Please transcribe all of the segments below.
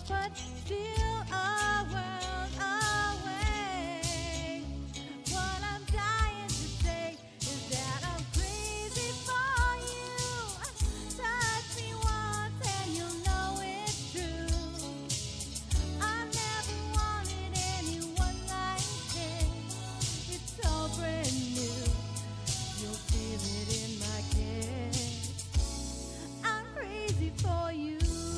but still a world away. What I'm dying to say is that I'm crazy for you. Touch me once and you'll know it's true. I never wanted anyone like this. It's so brand new. You'll feel it in my kiss. I'm crazy for you.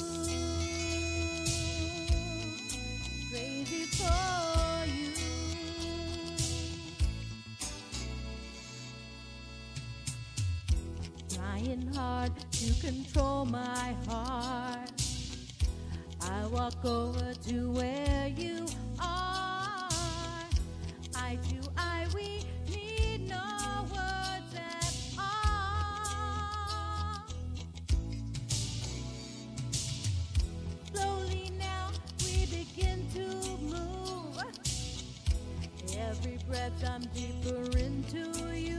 Crazy for you. Trying hard to control my heart. I walk over to where you are. Eye to eye, we need no words at all. Slowly now we begin to move. Every breath I'm deeper into you.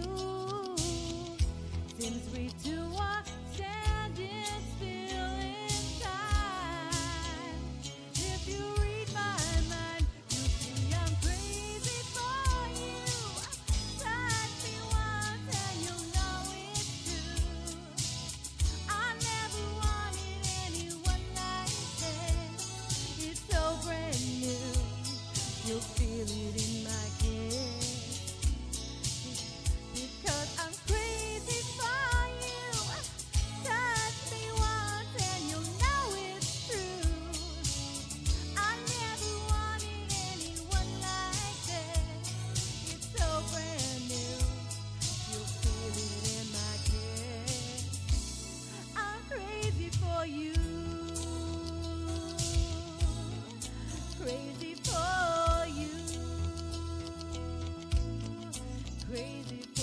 Since we two are standing still in time. If you read my mind, you see I'm crazy for you. Touch me once and you'll know it's true. I never wanted anyone like this. It's so brand new. You'll feel it in my kiss. Because I'm crazy for you. Touch me once and you'll know it's true. I never wanted anyone like this. It's so brand new. You'll feel it in my kiss. I'm crazy for you. Crazy for you. Crazy